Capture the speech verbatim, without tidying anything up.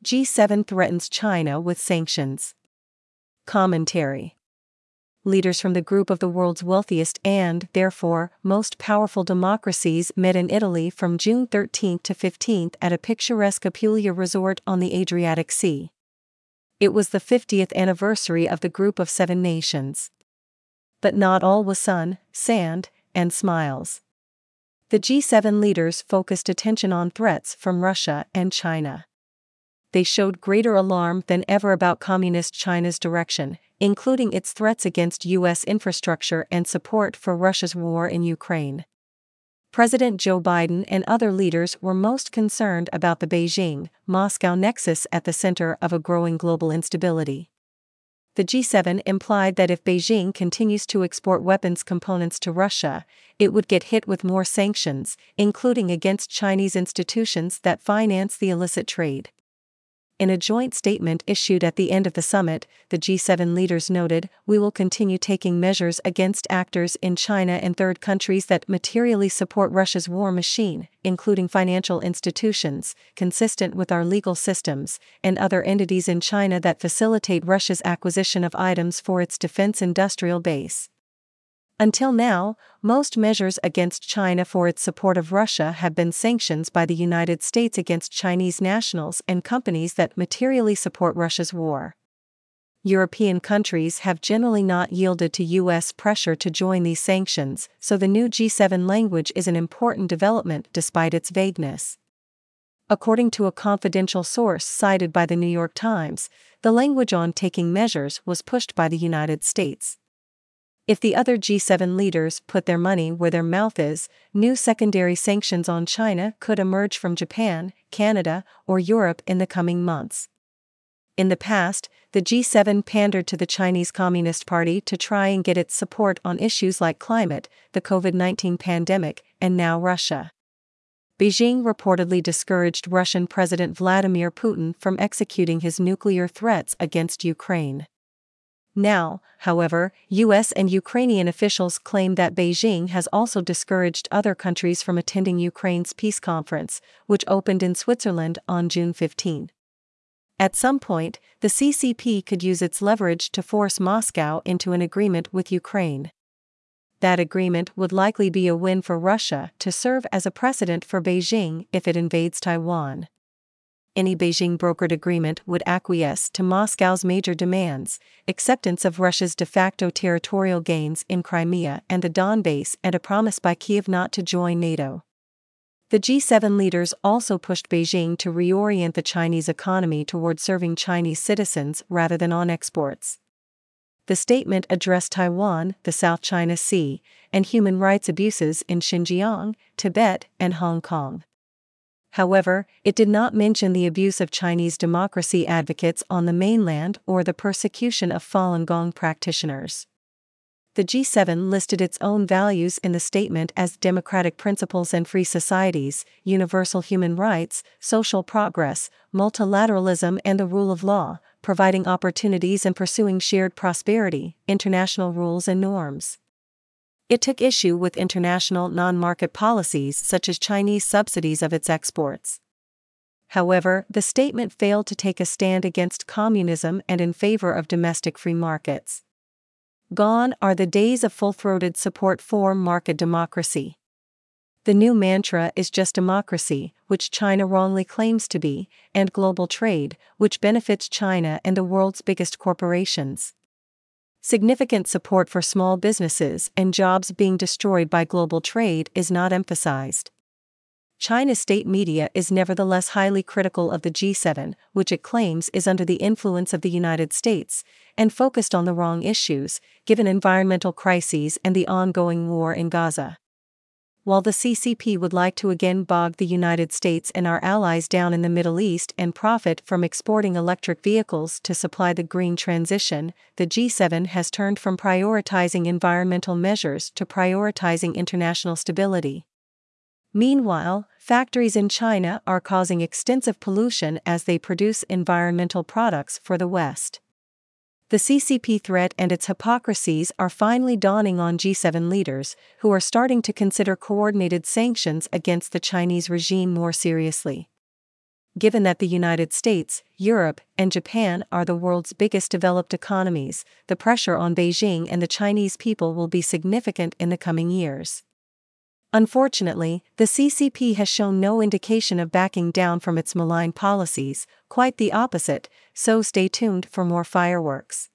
G seven threatens China with sanctions. Commentary. Leaders from the group of the world's wealthiest and, therefore, most powerful democracies met in Italy from June thirteenth to fifteenth at a picturesque Apulia resort on the Adriatic Sea. It was the fiftieth anniversary of the Group of Seven Nations. But not all was sun, sand, and smiles. The G seven leaders focused attention on threats from Russia and China. They showed greater alarm than ever about Communist China's direction, including its threats against U S infrastructure and support for Russia's war in Ukraine. President Joe Biden and other leaders were most concerned about the Beijing-Moscow nexus at the center of a growing global instability. The G seven implied that if Beijing continues to export weapons components to Russia, it would get hit with more sanctions, including against Chinese institutions that finance the illicit trade. In a joint statement issued at the end of the summit, the G seven leaders noted, "We will continue taking measures against actors in China and third countries that materially support Russia's war machine, including financial institutions, consistent with our legal systems, and other entities in China that facilitate Russia's acquisition of items for its defense industrial base." Until now, most measures against China for its support of Russia have been sanctions by the United States against Chinese nationals and companies that materially support Russia's war. European countries have generally not yielded to U S pressure to join these sanctions, so the new G seven language is an important development despite its vagueness. According to a confidential source cited by the New York Times, the language on taking measures was pushed by the United States. If the other G seven leaders put their money where their mouth is, new secondary sanctions on China could emerge from Japan, Canada, or Europe in the coming months. In the past, the G seven pandered to the Chinese Communist Party to try and get its support on issues like climate, the COVID nineteen pandemic, and now Russia. Beijing reportedly discouraged Russian President Vladimir Putin from executing his nuclear threats against Ukraine. Now, however, U S and Ukrainian officials claim that Beijing has also discouraged other countries from attending Ukraine's peace conference, which opened in Switzerland on June fifteenth. At some point, the C C P could use its leverage to force Moscow into an agreement with Ukraine. That agreement would likely be a win for Russia to serve as a precedent for Beijing if it invades Taiwan. Any Beijing-brokered agreement would acquiesce to Moscow's major demands, acceptance of Russia's de facto territorial gains in Crimea and the Donbass, and a promise by Kiev not to join NATO. The G seven leaders also pushed Beijing to reorient the Chinese economy toward serving Chinese citizens rather than on exports. The statement addressed Taiwan, the South China Sea, and human rights abuses in Xinjiang, Tibet, and Hong Kong. However, it did not mention the abuse of Chinese democracy advocates on the mainland or the persecution of Falun Gong practitioners. The G seven listed its own values in the statement as democratic principles and free societies, universal human rights, social progress, multilateralism, and the rule of law, providing opportunities and pursuing shared prosperity, international rules and norms. It took issue with international non-market policies such as Chinese subsidies of its exports. However, the statement failed to take a stand against communism and in favor of domestic free markets. Gone are the days of full-throated support for market democracy. The new mantra is just democracy, which China wrongly claims to be, and global trade, which benefits China and the world's biggest corporations. Significant support for small businesses and jobs being destroyed by global trade is not emphasized. China's state media is nevertheless highly critical of the G seven, which it claims is under the influence of the United States, and focused on the wrong issues, given environmental crises and the ongoing war in Gaza. While the C C P would like to again bog the United States and our allies down in the Middle East and profit from exporting electric vehicles to supply the green transition, the G seven has turned from prioritizing environmental measures to prioritizing international stability. Meanwhile, factories in China are causing extensive pollution as they produce environmental products for the West. The C C P threat and its hypocrisies are finally dawning on G seven leaders, who are starting to consider coordinated sanctions against the Chinese regime more seriously. given that the United States, Europe, and Japan are the world's biggest developed economies, the pressure on Beijing and the Chinese people will be significant in the coming years. Unfortunately, the C C P has shown no indication of backing down from its malign policies, quite the opposite, so stay tuned for more fireworks.